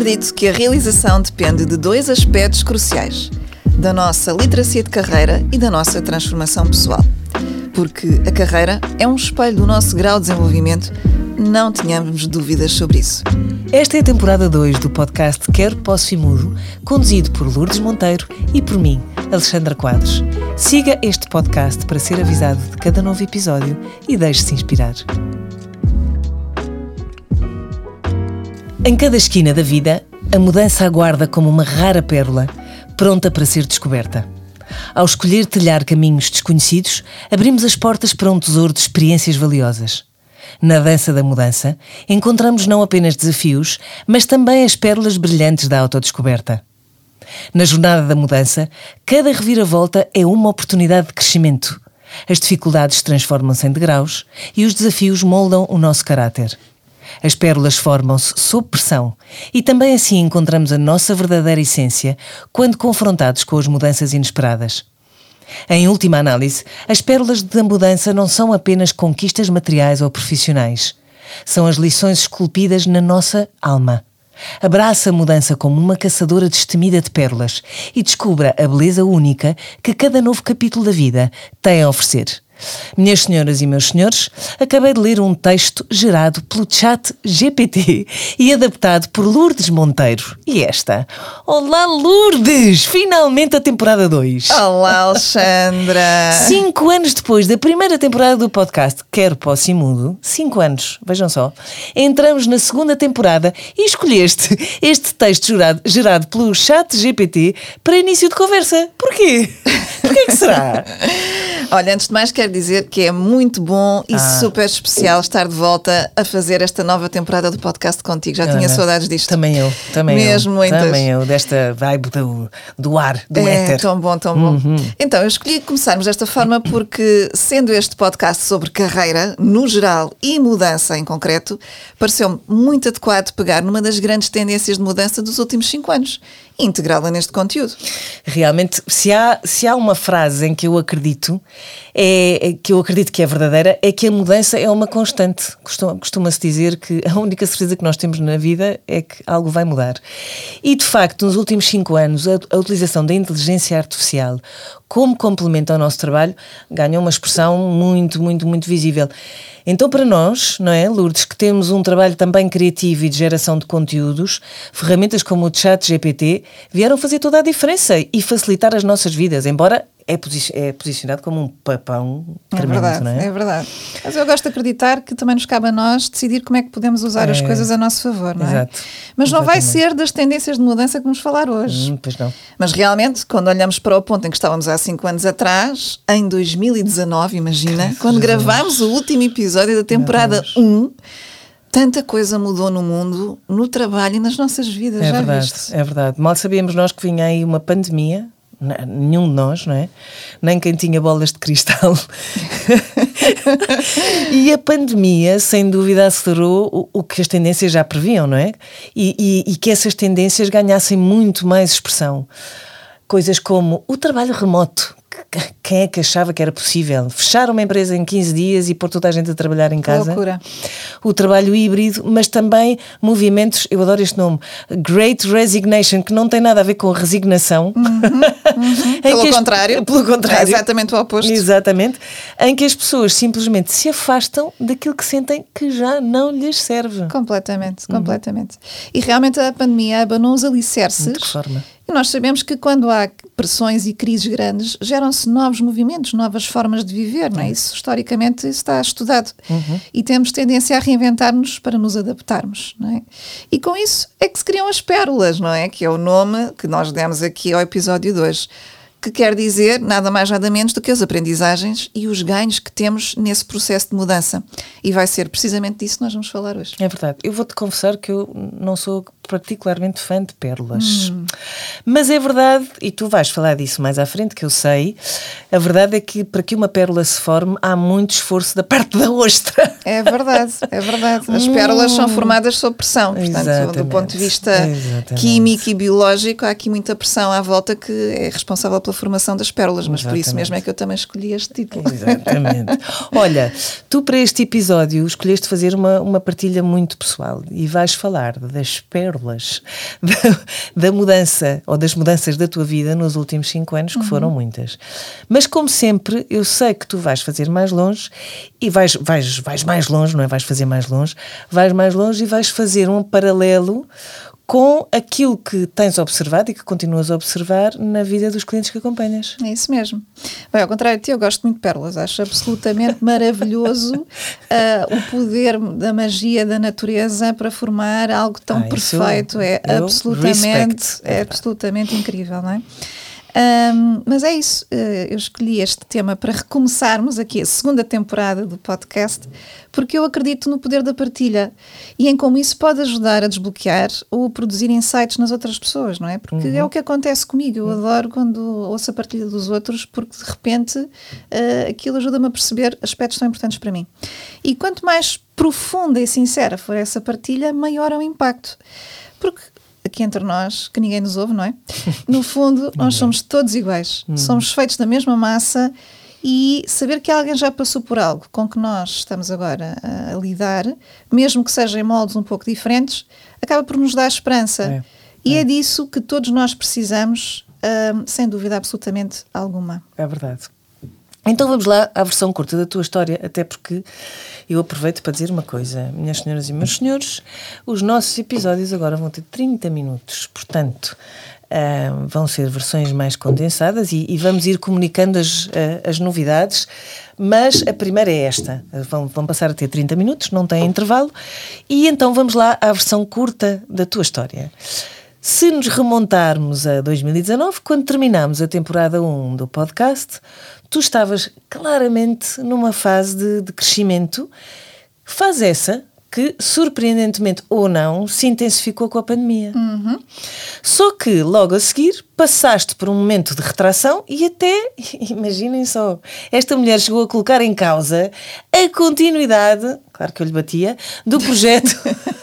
acredito que a realização depende de dois aspectos cruciais: da nossa literacia de carreira e da nossa transformação pessoal. Porque a carreira é um espelho do nosso grau de desenvolvimento, não tenhamos dúvidas sobre isso. Esta é a temporada 2 do podcast Quero, Posso e Mudo, conduzido por Lourdes Monteiro e por mim, Alexandra Quadros. Siga este podcast para ser avisado de cada novo episódio e deixe-se inspirar. Em cada esquina da vida, a mudança aguarda como uma rara pérola, pronta para ser descoberta. Ao escolher trilhar caminhos desconhecidos, abrimos as portas para um tesouro de experiências valiosas. Na dança da mudança, encontramos não apenas desafios, mas também as pérolas brilhantes da autodescoberta. Na jornada da mudança, cada reviravolta é uma oportunidade de crescimento. As dificuldades transformam-se em degraus e os desafios moldam o nosso caráter. As pérolas formam-se sob pressão e também assim encontramos a nossa verdadeira essência quando confrontados com as mudanças inesperadas. Em última análise, as pérolas da mudança não são apenas conquistas materiais ou profissionais. São as lições esculpidas na nossa alma. Abraça a mudança como uma caçadora destemida de pérolas e descubra a beleza única que cada novo capítulo da vida tem a oferecer. Minhas senhoras e meus senhores, acabei de ler um texto gerado pelo Chat GPT e adaptado por Lourdes Monteiro. E esta? Olá, Lourdes! Finalmente a temporada 2. Olá, Alexandra! 5 anos depois da primeira temporada do podcast Quero, Posso e Mudo, 5 anos, vejam só, entramos na segunda temporada e escolheste este texto gerado pelo Chat GPT para início de conversa. Porquê? Porquê que será? Olha, antes de mais quero dizer que é muito bom e super especial estar de volta a fazer esta nova temporada do podcast contigo. Já tinha saudades disto. Também eu. Mesmo muitas. Também eu, desta vibe do ar, do éter. Tão bom, tão bom. Então, eu escolhi começarmos desta forma porque, sendo este podcast sobre carreira, no geral, e mudança em concreto, pareceu-me muito adequado pegar numa das grandes tendências de mudança dos últimos 5 anos e integrá-la neste conteúdo. Realmente, se há uma frase em que eu acredito, que é verdadeira, é que a mudança é uma constante. Costuma-se dizer que a única certeza que nós temos na vida é que algo vai mudar. E, de facto, nos últimos 5 anos, a utilização da inteligência artificial como complemento ao nosso trabalho ganhou uma expressão muito, muito, muito visível. Então, para nós, não é, Lourdes, que temos um trabalho também criativo e de geração de conteúdos, ferramentas como o Chat GPT vieram fazer toda a diferença e facilitar as nossas vidas, embora é posicionado como um papão tremendo, não é? É verdade. Mas eu gosto de acreditar que também nos cabe a nós decidir como é que podemos usar as coisas a nosso favor, não é? Exato. Mas não vai ser das tendências de mudança que vamos falar hoje. Pois não. Mas realmente, quando olhamos para o ponto em que estávamos há 5 anos atrás, em 2019, imagina, quando gravámos o último episódio da temporada 1, tanta coisa mudou no mundo, no trabalho e nas nossas vidas, já viste? É verdade. Mal sabíamos nós que vinha aí uma pandemia. Nenhum de nós, não é? Nem quem tinha bolas de cristal. E a pandemia, sem dúvida, acelerou o que as tendências já previam, não é? E que essas tendências ganhassem muito mais expressão. Coisas como o trabalho remoto. Quem é que achava que era possível? Fechar uma empresa em 15 dias e pôr toda a gente a trabalhar em casa? Loucura. O trabalho híbrido, mas também movimentos, eu adoro este nome, Great Resignation, que não tem nada a ver com resignação. Pelo contrário. É exatamente o oposto. Exatamente. Em que as pessoas simplesmente se afastam daquilo que sentem que já não lhes serve. Completamente. E realmente a pandemia abanou os alicerces. De que forma? E nós sabemos que quando há pressões e crises grandes, geram-se novos movimentos, novas formas de viver, não é? Isso, historicamente, isso está estudado. E temos tendência a reinventar-nos para nos adaptarmos, não é? E com isso é que se criam as pérolas, não é? Que é o nome que nós demos aqui ao episódio de hoje. Que quer dizer nada mais nada menos do que as aprendizagens e os ganhos que temos nesse processo de mudança. E vai ser precisamente disso que nós vamos falar hoje. É verdade. Eu vou-te confessar que eu não sou particularmente fã de pérolas. Mas é verdade, e tu vais falar disso mais à frente, que eu sei, a verdade é que para que uma pérola se forme há muito esforço da parte da ostra. É verdade. As pérolas são formadas sob pressão. Portanto, Exatamente. do ponto de vista químico e biológico, há aqui muita pressão à volta que é responsável pela formação das pérolas, mas por isso mesmo é que eu também escolhi este título. Exatamente. Olha, tu para este episódio escolheste fazer uma partilha muito pessoal e vais falar das pérolas pérolas da mudança ou das mudanças da tua vida nos últimos 5 anos, que foram muitas. Mas como sempre, eu sei que tu vais fazer mais longe e vais mais longe, não é? Vais fazer mais longe, vais mais longe e vais fazer um paralelo com aquilo que tens observado e que continuas a observar na vida dos clientes que acompanhas. É isso mesmo. Bem, ao contrário de ti, eu gosto muito de pérolas. Acho absolutamente maravilhoso o poder da magia da natureza para formar algo tão perfeito. É absolutamente incrível, não é? Mas é isso, eu escolhi este tema para recomeçarmos aqui a segunda temporada do podcast, porque eu acredito no poder da partilha e em como isso pode ajudar a desbloquear ou produzir insights nas outras pessoas, não é? Porque é o que acontece comigo, eu adoro quando ouço a partilha dos outros, porque de repente aquilo ajuda-me a perceber aspectos tão importantes para mim. E quanto mais profunda e sincera for essa partilha, maior é o impacto. Porque aqui entre nós, que ninguém nos ouve, não é? No fundo, nós somos todos iguais. Somos feitos da mesma massa e saber que alguém já passou por algo com que nós estamos agora a lidar, mesmo que sejam em moldes um pouco diferentes, acaba por nos dar esperança. E é disso que todos nós precisamos, sem dúvida absolutamente alguma. É verdade. Então vamos lá à versão curta da tua história, até porque eu aproveito para dizer uma coisa, minhas senhoras e meus senhores, os nossos episódios agora vão ter 30 minutos, portanto vão ser versões mais condensadas e vamos ir comunicando as novidades, mas a primeira é esta, vão passar a ter 30 minutos, não tem intervalo, e então vamos lá à versão curta da tua história. Se nos remontarmos a 2019, quando terminámos a temporada 1 do podcast, tu estavas claramente numa fase de crescimento, fase essa que, surpreendentemente ou não, se intensificou com a pandemia. Só que, logo a seguir, passaste por um momento de retração e até, imaginem só, esta mulher chegou a colocar em causa a continuidade, claro que eu lhe batia, do projeto...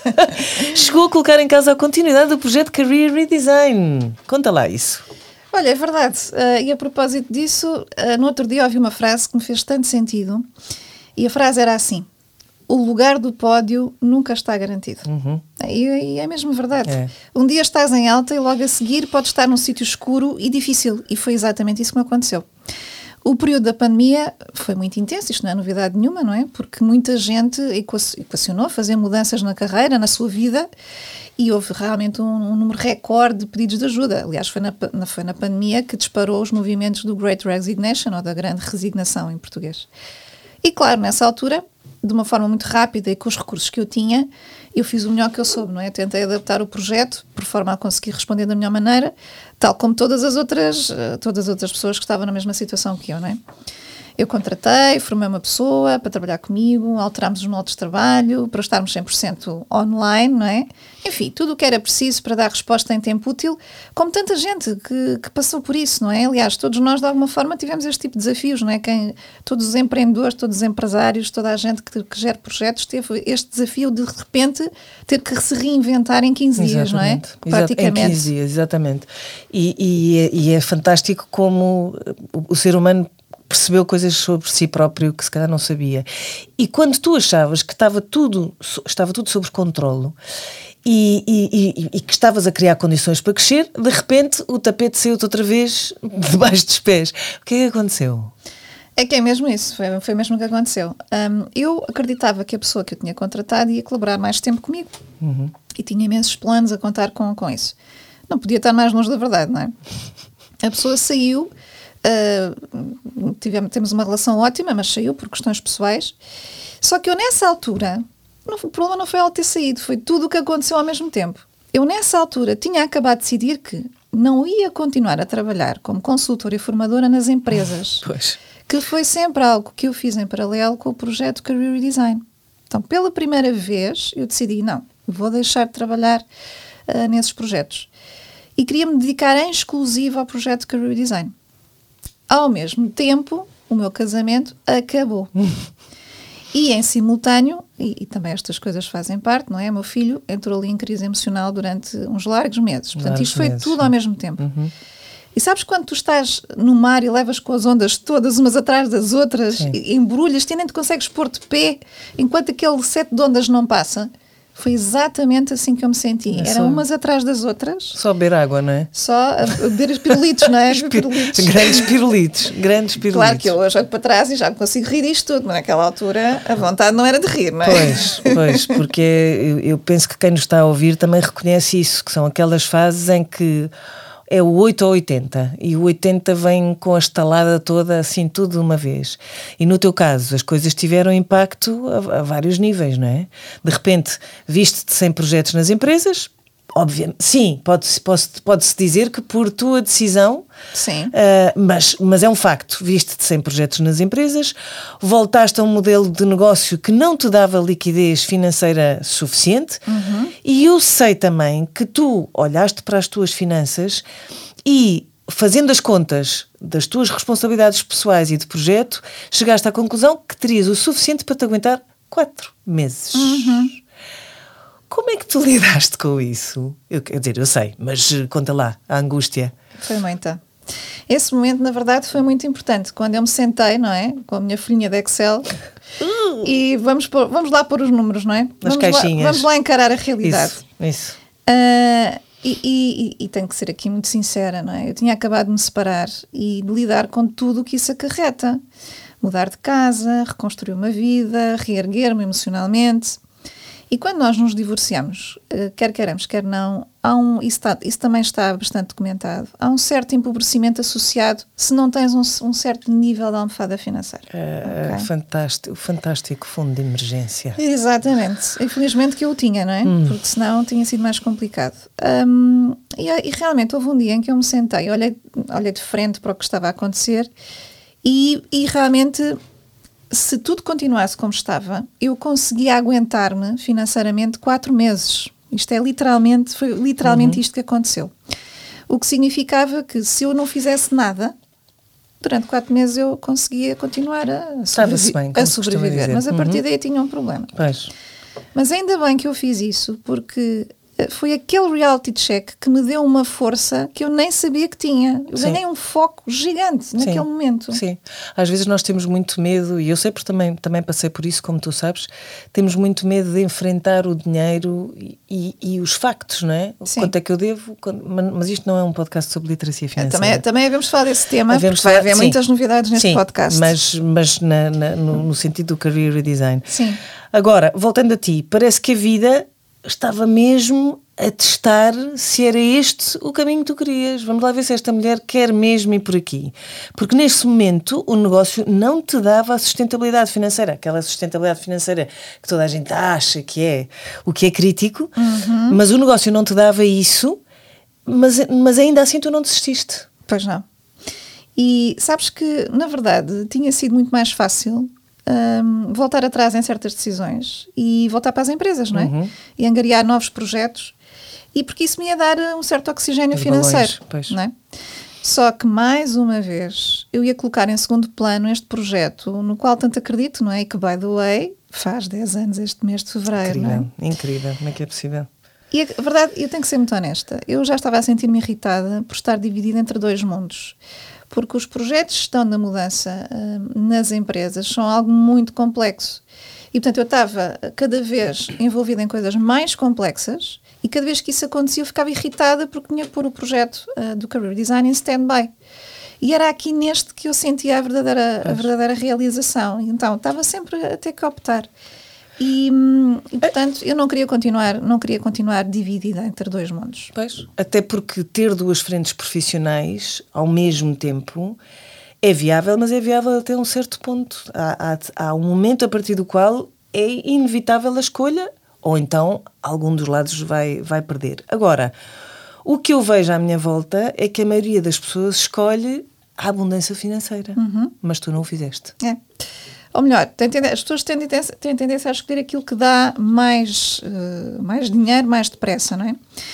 chegou a colocar em causa a continuidade do projeto Career Redesign. Conta lá isso. Olha, é verdade. E a propósito disso, no outro dia ouvi uma frase que me fez tanto sentido. E a frase era assim: o lugar do pódio nunca está garantido. E é mesmo verdade. Um dia estás em alta e logo a seguir podes estar num sítio escuro e difícil. E foi exatamente isso que me aconteceu. O período da pandemia foi muito intenso, isto não é novidade nenhuma, não é? Porque muita gente equacionou fazer mudanças na carreira, na sua vida, e houve realmente um número recorde de pedidos de ajuda. Aliás, foi na pandemia que disparou os movimentos do Great Resignation, ou da grande resignação em português. E claro, nessa altura, de uma forma muito rápida e com os recursos que eu tinha, eu fiz o melhor que eu soube, não é? Tentei adaptar o projeto por forma a conseguir responder da melhor maneira, tal como todas as outras pessoas que estavam na mesma situação que eu, não é? Eu contratei, formei uma pessoa para trabalhar comigo, alterámos os moldes de trabalho para estarmos 100% online, não é? Enfim, tudo o que era preciso para dar resposta em tempo útil, como tanta gente que passou por isso, não é? Aliás, todos nós de alguma forma tivemos este tipo de desafios, não é? Todos os empreendedores, todos os empresários, toda a gente que gera projetos teve este desafio de repente ter que se reinventar em 15 dias, não é? Praticamente. Em 15 dias, exatamente. E é fantástico como o ser humano percebeu coisas sobre si próprio que se calhar não sabia. E quando tu achavas que estava tudo sob controlo e que estavas a criar condições para crescer, de repente o tapete saiu-te outra vez debaixo dos pés. O que é que aconteceu? É que é mesmo isso, foi mesmo o que aconteceu. Eu acreditava que a pessoa que eu tinha contratado ia colaborar mais tempo comigo. E tinha imensos planos a contar com isso. Não podia estar mais longe da verdade, não é? A pessoa saiu... temos uma relação ótima, mas saiu por questões pessoais. Só que eu nessa altura, o problema não foi ela ter saído, foi tudo o que aconteceu ao mesmo tempo. Eu nessa altura tinha acabado de decidir que não ia continuar a trabalhar como consultora e formadora nas empresas. Pois. Que foi sempre algo que eu fiz em paralelo com o projeto Career Redesign. Então, pela primeira vez, eu decidi, não, vou deixar de trabalhar nesses projetos. E queria me dedicar em exclusivo ao projeto Career Design. Ao mesmo tempo, o meu casamento acabou. E em simultâneo, e também estas coisas fazem parte, não é? O meu filho entrou ali em crise emocional durante uns largos meses. Portanto, isto foi tudo ao mesmo tempo. E sabes quando tu estás no mar e levas com as ondas todas umas atrás das outras, e embrulhas, nem te consegues pôr de pé, enquanto aquele sete de ondas não passa? Foi exatamente assim que eu me senti. Eram umas atrás das outras. Só beber água, não é? Só a beber os pirulitos, não é? Grandes pirulitos. Claro que eu hoje olho para trás e já consigo rir disto tudo, mas naquela altura a vontade não era de rir, não é? Pois, porque eu penso que quem nos está a ouvir também reconhece isso, que são aquelas fases em que é o 8 ou 80, e o 80 vem com a estalada toda, assim, tudo de uma vez. E no teu caso, as coisas tiveram impacto a vários níveis, não é? De repente, viste-te sem projetos nas empresas, obviamente, sim, pode-se dizer que por tua decisão, sim. Mas é um facto, viste-te sem projetos nas empresas, voltaste a um modelo de negócio que não te dava liquidez financeira suficiente, e eu sei também que tu olhaste para as tuas finanças e, fazendo as contas das tuas responsabilidades pessoais e de projeto, chegaste à conclusão que terias o suficiente para te aguentar 4 meses. Como é que tu lidaste com isso? Quer dizer, eu sei, mas conta lá, a angústia. Foi muita. Esse momento, na verdade, foi muito importante. Quando eu me sentei, não é? Com a minha folhinha de Excel e vamos lá pôr os números, não é? Nas caixinhas. Vamos lá encarar a realidade. Isso. E tenho que ser aqui muito sincera, não é? Eu tinha acabado de me separar e de lidar com tudo o que isso acarreta. Mudar de casa, reconstruir uma vida, reerguer-me emocionalmente. E quando nós nos divorciamos, quer queiramos, quer não, isso também está bastante documentado, há um certo empobrecimento associado se não tens um certo nível de almofada financeira. Okay? Fantástico fundo de emergência. Exatamente. Infelizmente que eu o tinha, não é? Porque senão tinha sido mais complicado. E realmente houve um dia em que eu me sentei, olhei de frente para o que estava a acontecer e realmente... Se tudo continuasse como estava, eu conseguia aguentar-me financeiramente 4 meses. Foi literalmente isto que aconteceu. O que significava que se eu não fizesse nada, durante 4 meses eu conseguia continuar a sobreviver. Mas a partir daí tinha um problema. Pois. Mas ainda bem que eu fiz isso, porque foi aquele reality check que me deu uma força que eu nem sabia que tinha. Eu ganhei um foco gigante naquele momento. Sim, às vezes nós temos muito medo, e eu sei porque também passei por isso, como tu sabes, temos muito medo de enfrentar o dinheiro e os factos, não é? Sim. Quanto é que eu devo? Mas isto não é um podcast sobre literacia financeira. Também havemos falar desse tema, porque vai haver muitas novidades neste podcast. Mas no sentido do career redesign. Sim. Agora, voltando a ti, parece que a vida... estava mesmo a testar se era este o caminho que tu querias. Vamos lá ver se esta mulher quer mesmo ir por aqui. Porque neste momento o negócio não te dava a sustentabilidade financeira. Aquela sustentabilidade financeira que toda a gente acha que é o que é crítico. Mas o negócio não te dava isso, mas ainda assim tu não desististe. Pois não. E sabes que, na verdade, tinha sido muito mais fácil... voltar atrás em certas decisões e voltar para as empresas, não é? E angariar novos projetos, e porque isso me ia dar um certo oxigénio financeiro, não é? Só que, mais uma vez, eu ia colocar em segundo plano este projeto no qual tanto acredito, não é? E que, by the way, faz 10 anos este mês de fevereiro, incrível, não é? Incrível, como é que é possível? E a verdade, eu tenho que ser muito honesta, eu já estava a sentir-me irritada por estar dividida entre 2 mundos. Porque os projetos de gestão da mudança nas empresas são algo muito complexo. E, portanto, eu estava cada vez envolvida em coisas mais complexas e cada vez que isso acontecia eu ficava irritada porque tinha que pôr o projeto do Career Design em stand-by. E era aqui neste que eu sentia a verdadeira realização. Então, estava sempre a ter que optar. E portanto, eu não queria continuar dividida entre 2 mundos. Pois, até porque ter 2 frentes profissionais ao mesmo tempo é viável, mas é viável até um certo ponto. Há um momento a partir do qual é inevitável a escolha, ou então algum dos lados vai perder. Agora, o que eu vejo à minha volta é que a maioria das pessoas escolhe a abundância financeira, mas tu não o fizeste. É. Ou melhor, as pessoas têm tendência a escolher aquilo que dá mais dinheiro, mais depressa, não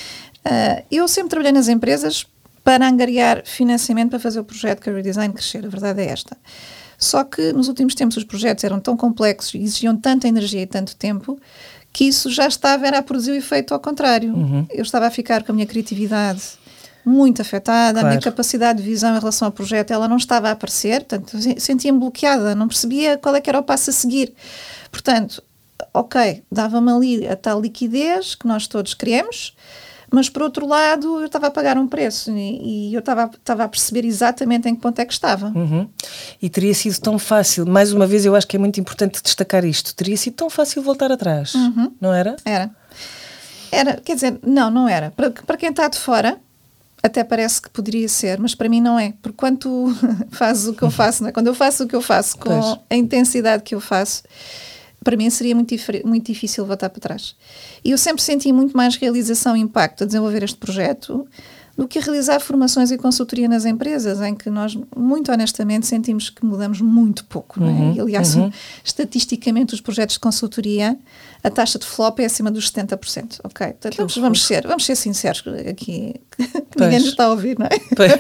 é? Eu sempre trabalhei nas empresas para angariar financiamento para fazer o projeto Career Design crescer, a verdade é esta. Só que nos últimos tempos os projetos eram tão complexos e exigiam tanta energia e tanto tempo que isso já era a produzir o efeito ao contrário. Eu estava a ficar com a minha criatividade muito afetada, claro. A minha capacidade de visão em relação ao projeto, ela não estava a aparecer, portanto, sentia-me bloqueada, não percebia qual é que era o passo a seguir. Portanto, ok, dava-me ali a tal liquidez que nós todos queremos, mas por outro lado eu estava a pagar um preço e eu estava a perceber exatamente em que ponto é que estava. E teria sido tão fácil, mais uma vez eu acho que é muito importante destacar isto, teria sido tão fácil voltar atrás, não era? Era, quer dizer, não era. Para quem está de fora, até parece que poderia ser, mas para mim não é. Porque quando tu fazes o que eu faço, não é? Quando eu faço o que eu faço com a intensidade que eu faço, para mim seria muito difícil voltar para trás. E eu sempre senti muito mais realização e impacto a desenvolver este projeto do que a realizar formações e consultoria nas empresas, em que nós, muito honestamente, sentimos que mudamos muito pouco. Não é? E, aliás, estatisticamente, os projetos de consultoria, a taxa de flop é acima dos 70%. Ok? Portanto, vamos ser sinceros aqui, que ninguém nos está a ouvir, não é?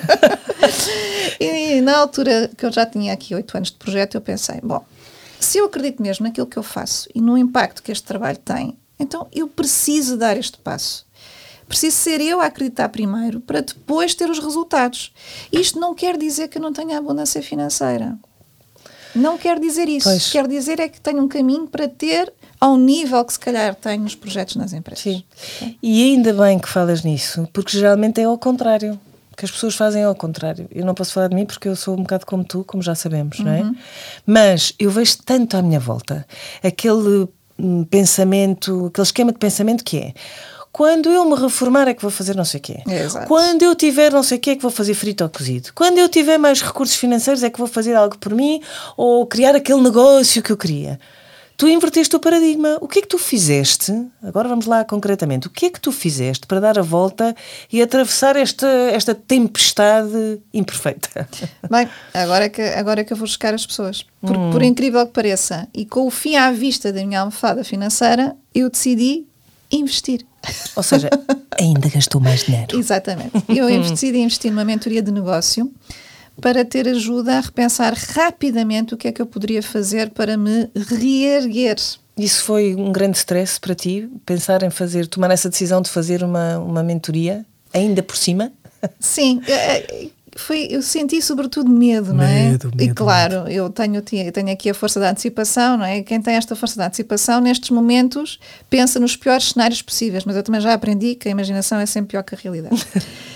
E na altura que eu já tinha aqui 8 anos de projeto, eu pensei, bom, se eu acredito mesmo naquilo que eu faço e no impacto que este trabalho tem, então eu preciso dar este passo. Preciso ser eu a acreditar primeiro para depois ter os resultados. Isto não quer dizer que eu não tenha abundância financeira. Não quer dizer isso. Pois. Quer dizer é que tenho um caminho para ter ao nível que se calhar tenho nos projetos nas empresas. Sim. E ainda bem que falas nisso, porque geralmente é ao contrário. Que as pessoas fazem ao contrário. Eu não posso falar de mim porque eu sou um bocado como tu, como já sabemos, não é? Mas eu vejo tanto à minha volta aquele pensamento, aquele esquema de pensamento que é: quando eu me reformar é que vou fazer não sei o quê. Exato. Quando eu tiver não sei o quê é que vou fazer frito ou cozido. Quando eu tiver mais recursos financeiros é que vou fazer algo por mim ou criar aquele negócio que eu queria. Tu inverteste o paradigma. O que é que tu fizeste? Agora vamos lá concretamente. O que é que tu fizeste para dar a volta e atravessar esta tempestade imperfeita? Bem, agora é que eu vou buscar as pessoas. Porque, por incrível que pareça, e com o fim à vista da minha almofada financeira, eu decidi investir. Ou seja, ainda gastou mais dinheiro. Exatamente. Eu decidi investir numa mentoria de negócio para ter ajuda a repensar rapidamente o que é que eu poderia fazer para me reerguer. Isso foi um grande stress para ti? Pensar em tomar essa decisão de fazer uma mentoria, ainda por cima? Sim, eu senti sobretudo medo, não é? Medo. E claro, eu tenho aqui a força da antecipação, não é? Quem tem esta força da antecipação, nestes momentos, pensa nos piores cenários possíveis, mas eu também já aprendi que a imaginação é sempre pior que a realidade.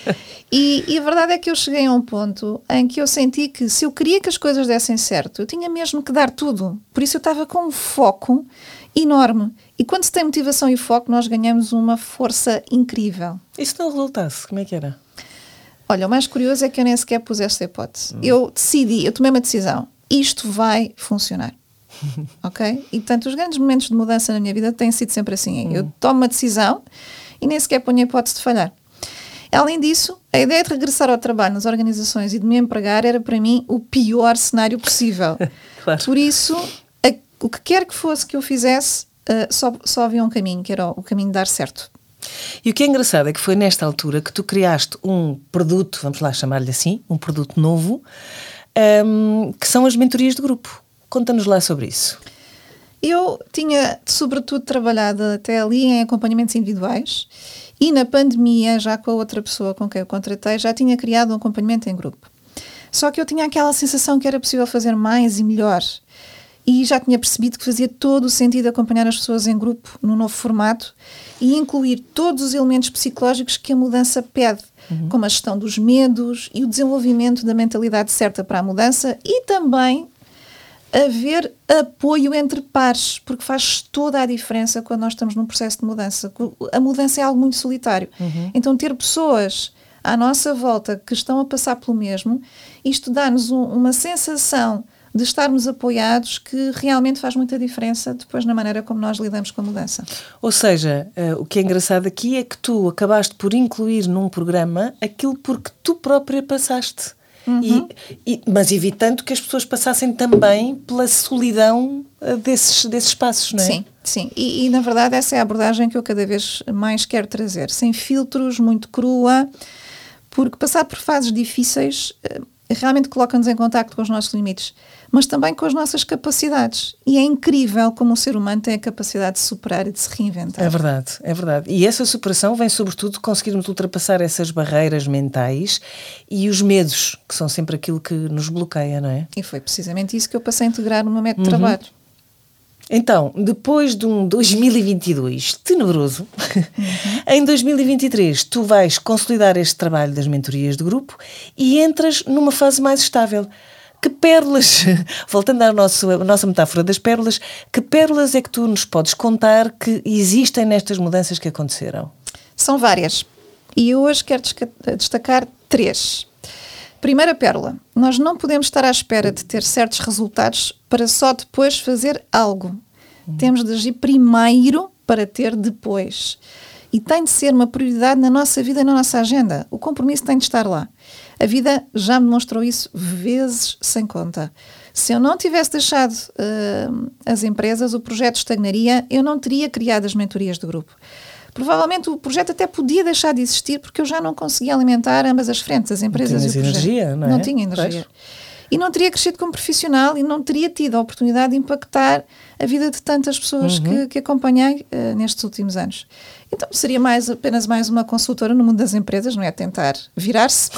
E a verdade é que eu cheguei a um ponto em que eu senti que se eu queria que as coisas dessem certo, eu tinha mesmo que dar tudo. Por isso eu estava com um foco enorme. E quando se tem motivação e foco, nós ganhamos uma força incrível. E se não resultasse, como é que era? Olha, o mais curioso é que eu nem sequer pus esta hipótese. Eu tomei uma decisão. Isto vai funcionar. Ok? E portanto, os grandes momentos de mudança na minha vida têm sido sempre assim. Eu tomo uma decisão e nem sequer ponho a hipótese de falhar. Além disso, a ideia de regressar ao trabalho nas organizações e de me empregar era para mim o pior cenário possível. Claro. Por isso, o que quer que fosse que eu fizesse, só havia um caminho, que era o caminho de dar certo. E o que é engraçado é que foi nesta altura que tu criaste um produto, vamos lá chamar-lhe assim, um produto novo, que são as mentorias de grupo. Conta-nos lá sobre isso. Eu tinha, sobretudo, trabalhado até ali em acompanhamentos individuais e na pandemia, já com a outra pessoa com quem eu contratei, já tinha criado um acompanhamento em grupo. Só que eu tinha aquela sensação que era possível fazer mais e melhor. E já tinha percebido que fazia todo o sentido acompanhar as pessoas em grupo, no novo formato, e incluir todos os elementos psicológicos que a mudança pede, como a gestão dos medos e o desenvolvimento da mentalidade certa para a mudança e também haver apoio entre pares, porque faz toda a diferença quando nós estamos num processo de mudança. A mudança é algo muito solitário. Então ter pessoas à nossa volta que estão a passar pelo mesmo, isto dá-nos uma sensação de estarmos apoiados que realmente faz muita diferença depois na maneira como nós lidamos com a mudança. Ou seja, o que é engraçado aqui é que tu acabaste por incluir num programa aquilo porque tu própria passaste. Mas evitando que as pessoas passassem também pela solidão desses espaços, não é? Sim. E na verdade essa é a abordagem que eu cada vez mais quero trazer. Sem filtros, muito crua, porque passar por fases difíceis realmente coloca-nos em contacto com os nossos limites, mas também com as nossas capacidades. E é incrível como o ser humano tem a capacidade de superar e de se reinventar. É verdade. E essa superação vem sobretudo de conseguirmos ultrapassar essas barreiras mentais e os medos, que são sempre aquilo que nos bloqueia, não é? E foi precisamente isso que eu passei a integrar no meu método de trabalho. Então, depois de um 2022 tenebroso, em 2023 tu vais consolidar este trabalho das mentorias de grupo e entras numa fase mais estável. Que pérolas, voltando à nossa metáfora das pérolas, que pérolas é que tu nos podes contar que existem nestas mudanças que aconteceram? São várias. E eu hoje quero destacar 3. Primeira pérola. Nós não podemos estar à espera de ter certos resultados para só depois fazer algo. Temos de agir primeiro para ter depois. E tem de ser uma prioridade na nossa vida e na nossa agenda. O compromisso tem de estar lá. A vida já me demonstrou isso vezes sem conta. Se eu não tivesse deixado as empresas, o projeto estagnaria, eu não teria criado as mentorias de grupo. Provavelmente o projeto até podia deixar de existir porque eu já não conseguia alimentar ambas as frentes, as empresas e o projeto. Energia, não é? Não tinha energia. E não teria crescido como profissional e não teria tido a oportunidade de impactar a vida de tantas pessoas que acompanhei nestes últimos anos. Então seria apenas mais uma consultora no mundo das empresas, não é? Tentar virar-se.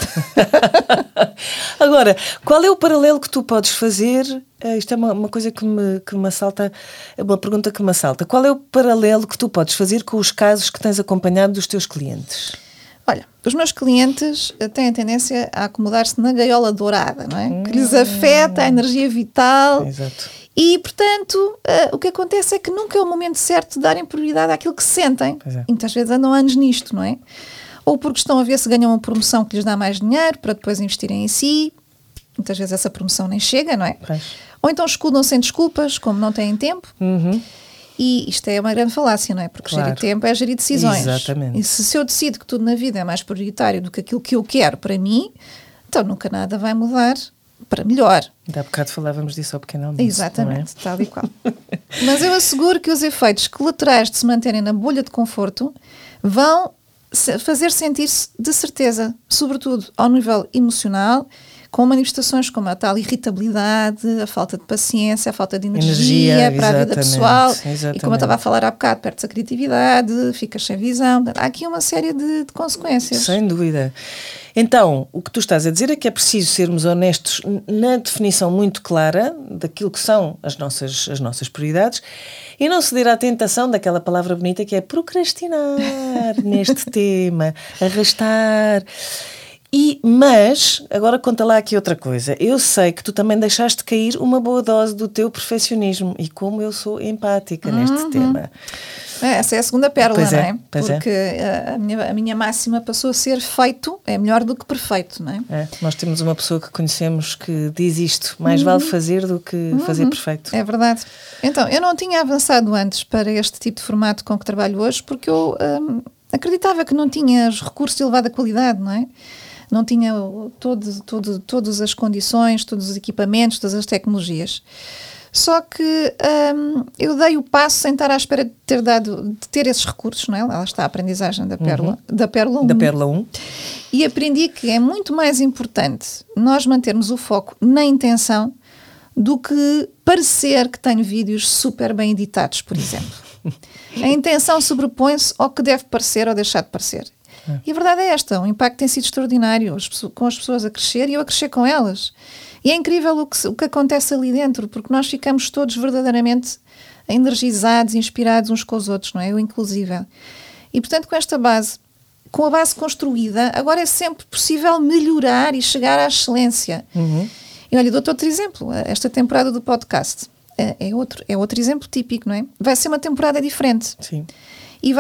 Agora, qual é o paralelo que tu podes fazer? Isto é uma coisa que me assalta, é uma pergunta que me assalta. Qual é o paralelo que tu podes fazer com os casos que tens acompanhado dos teus clientes? Olha, os meus clientes têm a tendência a acomodar-se na gaiola dourada, não é? Que lhes afeta a energia vital. Exato. E, portanto, o que acontece é que nunca é o momento certo de darem prioridade àquilo que sentem. E muitas vezes andam anos nisto, não é? Ou porque estão a ver se ganham uma promoção que lhes dá mais dinheiro para depois investirem em si. Muitas vezes essa promoção nem chega, não é? Ou então escudam-se em desculpas, como não têm tempo. E isto é uma grande falácia, não é? Porque gerir tempo é gerir decisões. Exatamente. E se eu decido que tudo na vida é mais prioritário do que aquilo que eu quero para mim, então nunca nada vai mudar para melhor. Há bocado falávamos disso ao pequeno almoço. Exatamente, tal e qual. Mas eu asseguro que os efeitos colaterais de se manterem na bolha de conforto vão fazer sentir-se de certeza, sobretudo ao nível emocional, com manifestações como a tal irritabilidade, a falta de paciência, a falta de energia para a vida pessoal. E como eu estava a falar há bocado, perde-se a criatividade, ficas sem visão. Há aqui uma série de consequências. Sem dúvida. Então, o que tu estás a dizer é que é preciso sermos honestos na definição muito clara daquilo que são as nossas prioridades e não ceder à tentação daquela palavra bonita que é procrastinar neste tema, arrastar. Mas, agora conta lá aqui outra coisa. Eu sei que tu também deixaste cair uma boa dose do teu perfeccionismo e como eu sou empática neste tema. Essa é a segunda pérola, não é? Porque a minha máxima passou a ser feito é melhor do que perfeito, não é? Nós temos uma pessoa que conhecemos que diz isto, mais vale fazer do que fazer perfeito. É verdade. Então, eu não tinha avançado antes para este tipo de formato com que trabalho hoje porque eu acreditava que não tinha os recursos de elevada qualidade, não é? Não tinha todas as condições, todos os equipamentos, todas as tecnologias. Só que eu dei o passo sem estar à espera de ter esses recursos, não é? Lá está a aprendizagem da Pérola 1. Da Pérola 1. E aprendi que é muito mais importante nós mantermos o foco na intenção do que parecer que tenho vídeos super bem editados, por exemplo. A intenção sobrepõe-se ao que deve parecer ou deixar de parecer. E a verdade é esta, o impacto tem sido extraordinário, com as pessoas a crescer e eu a crescer com elas. E é incrível o que acontece ali dentro, porque nós ficamos todos verdadeiramente energizados, inspirados uns com os outros, não é? Eu inclusive. E portanto, com a base construída, agora é sempre possível melhorar e chegar à excelência. E olha, dou-te outro exemplo, esta temporada do podcast é outro exemplo típico, não é? Vai ser uma temporada diferente. Sim. E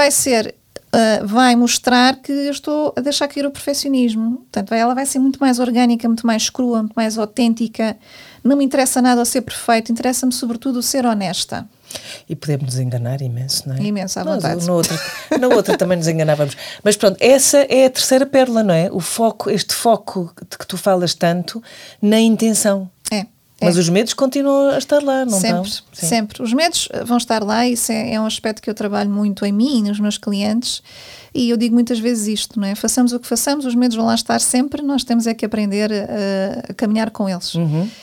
vai mostrar que eu estou a deixar cair o perfeccionismo. Portanto, ela vai ser muito mais orgânica, muito mais crua, muito mais autêntica. Não me interessa nada o ser perfeito, interessa-me sobretudo o ser honesta. E podemos nos enganar imenso, não é? Imenso, à vontade. Na outra também nos enganávamos. Mas pronto, essa é a terceira pérola, não é? Este foco de que tu falas tanto na intenção. Mas os medos continuam a estar lá, não estão? Sempre. Os medos vão estar lá e isso é um aspecto que eu trabalho muito em mim e nos meus clientes e eu digo muitas vezes isto, não é? Façamos o que façamos, os medos vão lá estar sempre, nós temos é que aprender a caminhar com eles.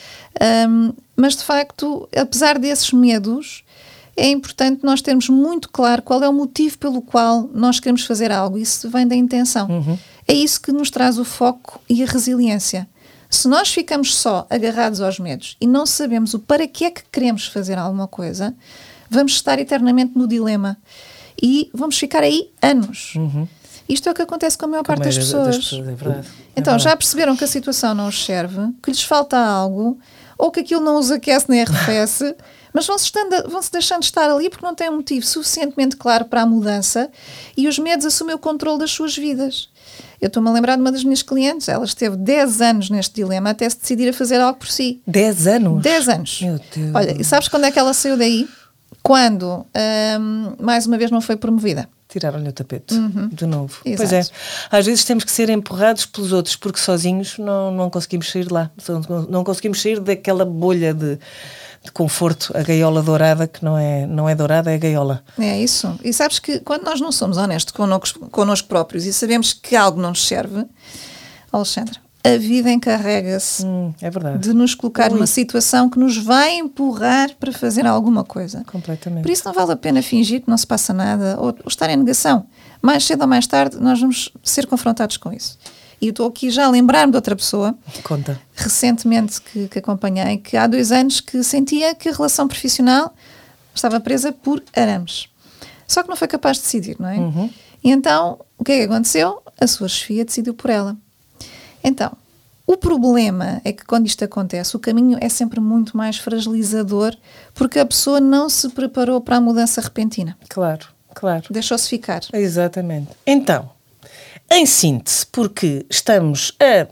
Mas de facto, apesar desses medos, é importante nós termos muito claro qual é o motivo pelo qual nós queremos fazer algo. Isso vem da intenção. É isso que nos traz o foco e a resiliência. Se nós ficamos só agarrados aos medos e não sabemos o para que é que queremos fazer alguma coisa, vamos estar eternamente no dilema. E vamos ficar aí anos. Isto é o que acontece com a maior parte das pessoas. É verdade. Então, já perceberam que a situação não os serve, que lhes falta algo, ou que aquilo não os aquece nem arrefece, mas vão-se deixando de estar ali porque não têm um motivo suficientemente claro para a mudança e os medos assumem o controle das suas vidas. Eu estou-me a lembrar de uma das minhas clientes, ela esteve 10 anos neste dilema até se decidir a fazer algo por si. 10 anos? 10 anos. Meu Deus. Olha, e sabes quando é que ela saiu daí? Quando, mais uma vez, não foi promovida. Tiraram-lhe o tapete, de novo. Exato. Pois é, às vezes temos que ser empurrados pelos outros, porque sozinhos não conseguimos sair de lá. Não conseguimos sair daquela bolha de conforto, a gaiola dourada, que não é dourada, é gaiola. É isso. E sabes que quando nós não somos honestos connosco próprios e sabemos que algo não nos serve, Alexandra, a vida encarrega-se é verdade. de nos colocar numa situação que nos vai empurrar para fazer alguma coisa. Completamente. Por isso não vale a pena fingir que não se passa nada ou estar em negação. Mais cedo ou mais tarde nós vamos ser confrontados com isso. E eu estou aqui já a lembrar-me de outra pessoa, Conta. recentemente que acompanhei, que há 2 anos que sentia que a relação profissional estava presa por arames. Só que não foi capaz de decidir, não é? E então, o que é que aconteceu? A sua chefia decidiu por ela. Então, o problema é que quando isto acontece, o caminho é sempre muito mais fragilizador porque a pessoa não se preparou para a mudança repentina. Claro. Deixou-se ficar. Exatamente. Então, em síntese, porque estamos a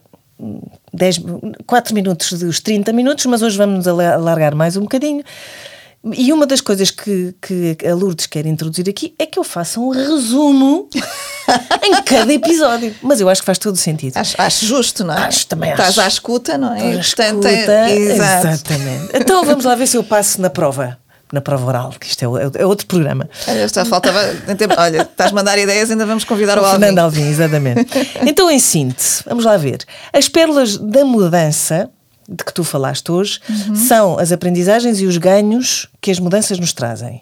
4 minutos dos 30 minutos, mas hoje vamos alargar mais um bocadinho. E uma das coisas que a Lourdes quer introduzir aqui é que eu faça um resumo em cada episódio. Mas eu acho que faz todo o sentido. Acho justo, não é? Também Estás acho. à escuta, não é? Escuta, Exato. exatamente. Então vamos lá ver se eu passo na prova oral, que isto é outro programa. Olha, olha, estás-me a dar ideias, ainda vamos convidar o Alvin. Fernando Alvim, exatamente. Então, em síntese, vamos lá ver. As pérolas da mudança de que tu falaste hoje são as aprendizagens e os ganhos que as mudanças nos trazem.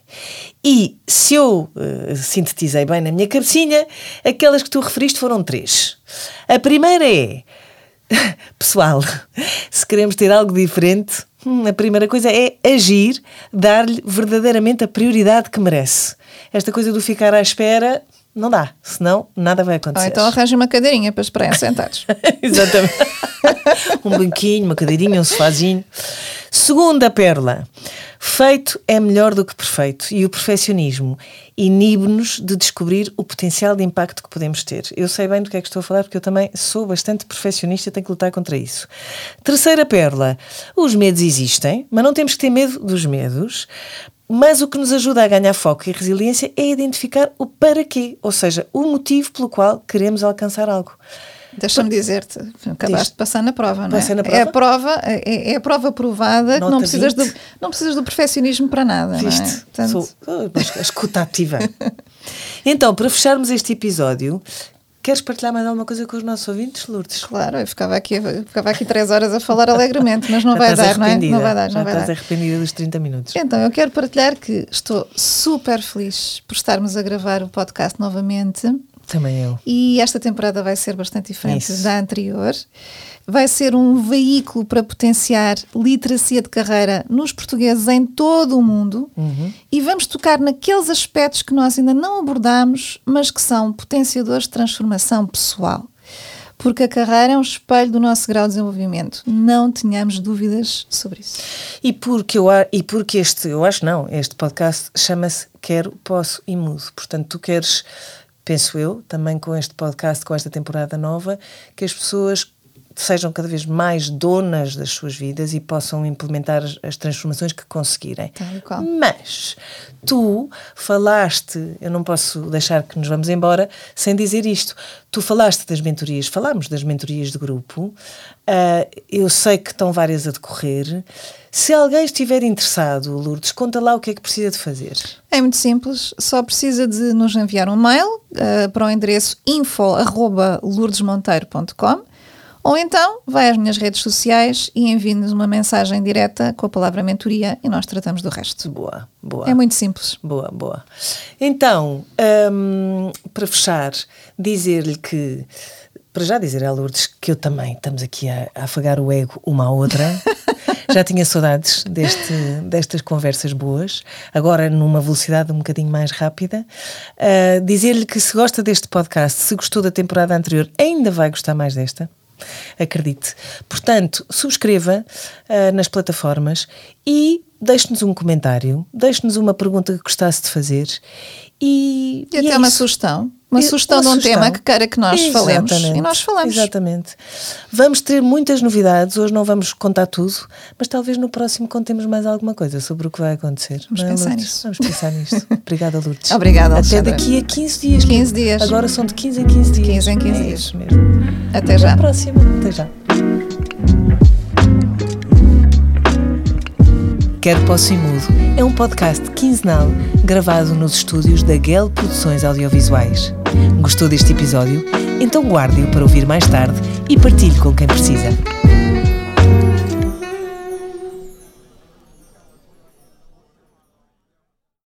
E se eu sintetizei bem na minha cabecinha, aquelas que tu referiste foram 3. A primeira é, pessoal, se queremos ter algo diferente, a primeira coisa é agir, dar-lhe verdadeiramente a prioridade que merece. Esta coisa do ficar à espera não dá, senão nada vai acontecer. Ou então arranje uma cadeirinha para esperarem sentados. Exatamente. Um banquinho, uma cadeirinha, um sofazinho. Segunda pérola. Feito é melhor do que perfeito. E o perfeccionismo inibe-nos de descobrir o potencial de impacto que podemos ter. Eu sei bem do que é que estou a falar, porque eu também sou bastante perfeccionista e tenho que lutar contra isso. Terceira pérola. Os medos existem, mas não temos que ter medo dos medos. Mas o que nos ajuda a ganhar foco e resiliência é identificar o para quê, ou seja, o motivo pelo qual queremos alcançar algo. Deixa-me dizer-te, acabaste de passar na prova, não é? Passei na prova? É a prova provada que não precisas do perfeccionismo para nada, Viste? não é? Portanto... Sou a escuta ativa. Então, para fecharmos este episódio, queres partilhar mais alguma coisa com os nossos ouvintes, Lourdes? Claro, eu ficava aqui 3 horas a falar alegremente, mas não vai dar, não é? Não vai dar, Já estás arrependida dos 30 minutos. Então, eu quero partilhar que estou super feliz por estarmos a gravar o podcast novamente. Também eu. E esta temporada vai ser bastante diferente da anterior. Vai ser um veículo para potenciar literacia de carreira nos portugueses em todo o mundo. E vamos tocar naqueles aspectos que nós ainda não abordámos, mas que são potenciadores de transformação pessoal. Porque a carreira é um espelho do nosso grau de desenvolvimento. Não tenhamos dúvidas sobre isso. E porque este podcast chama-se Quero, Posso e Mudo. Portanto, tu queres... Penso eu, também com este podcast, com esta temporada nova, que as pessoas sejam cada vez mais donas das suas vidas e possam implementar as transformações que conseguirem. Mas tu falaste, eu não posso deixar que nos vamos embora sem dizer isto, tu falaste das mentorias, falámos das mentorias de grupo, eu sei que estão várias a decorrer. Se alguém estiver interessado, Lourdes, conta lá o que é que precisa de fazer. É muito simples, só precisa de nos enviar um mail para o endereço info@lourdesmonteiro.com ou então vai às minhas redes sociais e envie-nos uma mensagem direta com a palavra mentoria e nós tratamos do resto. Boa. É muito simples. Boa. Então, para fechar, dizer-lhe que para já dizer a Lourdes que eu também estamos aqui a afagar o ego uma à outra. Já tinha saudades destas conversas boas, agora numa velocidade um bocadinho mais rápida. Dizer-lhe que se gosta deste podcast, se gostou da temporada anterior, ainda vai gostar mais desta. Acredite. Portanto, subscreva nas plataformas e deixe-nos um comentário, deixe-nos uma pergunta que gostasse de fazer e até uma sugestão. Uma sugestão de um tema que queira que nós falemos. E nós falamos. Exatamente. Vamos ter muitas novidades. Hoje não vamos contar tudo, mas talvez no próximo contemos mais alguma coisa sobre o que vai acontecer. Vamos pensar nisso. Vamos pensar nisto. Obrigada, Lourdes. Obrigada, Alexandra. Até daqui a 15 dias. 15 dias. Agora são de 15 em 15 dias. 15 em 15 dias. Isso mesmo. Até já. Até a próxima. Até já. Quero Posso e Mudo é um podcast quinzenal gravado nos estúdios da Gel Produções Audiovisuais. Gostou deste episódio? Então guarde-o para ouvir mais tarde e partilhe com quem precisa.